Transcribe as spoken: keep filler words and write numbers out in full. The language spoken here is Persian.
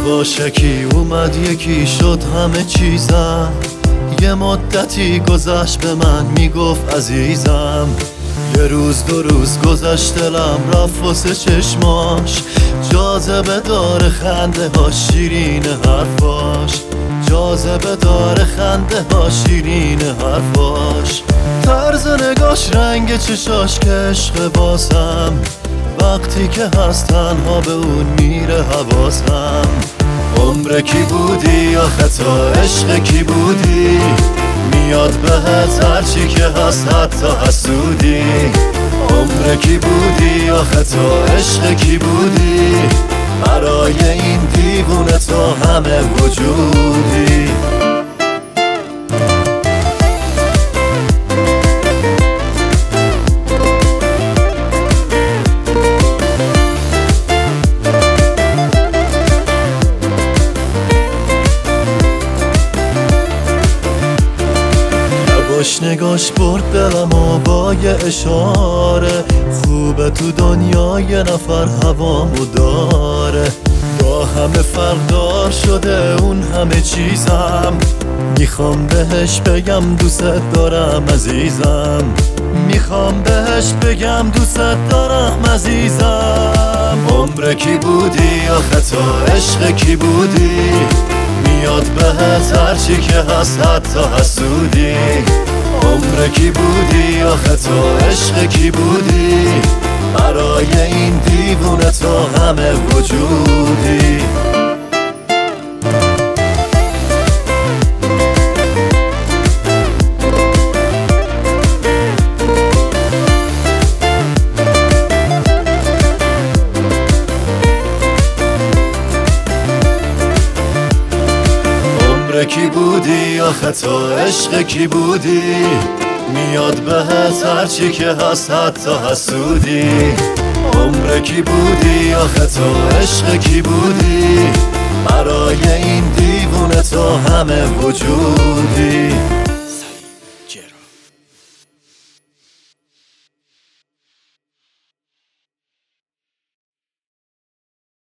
یواشکی اومد یکی شد همه چیزم، یه مدتی گذشت به من میگفت عزیزم. یه روز دو روز گذشت دلم رفت واسه چشماش، جاذبه داره خنده ها شیرین حرفاش، جاذبه داره خنده ها شیرین حرفاش. طرز نگاش رنگ چشاش که عشق باسم، وقتی که هست تنها به اون میره حواسم. عمر کی بودی آخه تا عشق کی بودی، میاد بهت هرچی که هست حتی حسودی. عمر کی بودی آخه تا عشق کی بودی، برای این دیوونه تا همه وجودی. باش نگاش برد دلم و با یه اشاره، خوبه تو دنیا یه نفر هوامو داره. با همه فرقدار شده اون همه چیزم، میخوام بهش بگم دوست دارم عزیزم، میخوام بهش بگم دوست دارم عزیزم. عمر کی بودی آخه تا عشق کی بودی، میاد بهت هرچی که هست حتی حسودی. عمر کی بودی آخه تو عشق کی بودی، برای این دیوونه تا همه وجودی. کی بودی آخه تو عشق کی بودی، میاد بهت هرچی که هست حتی حسودی. عمر کی بودی آخه تو عشق کی بودی، برای این دیوونه تا همه وجودی.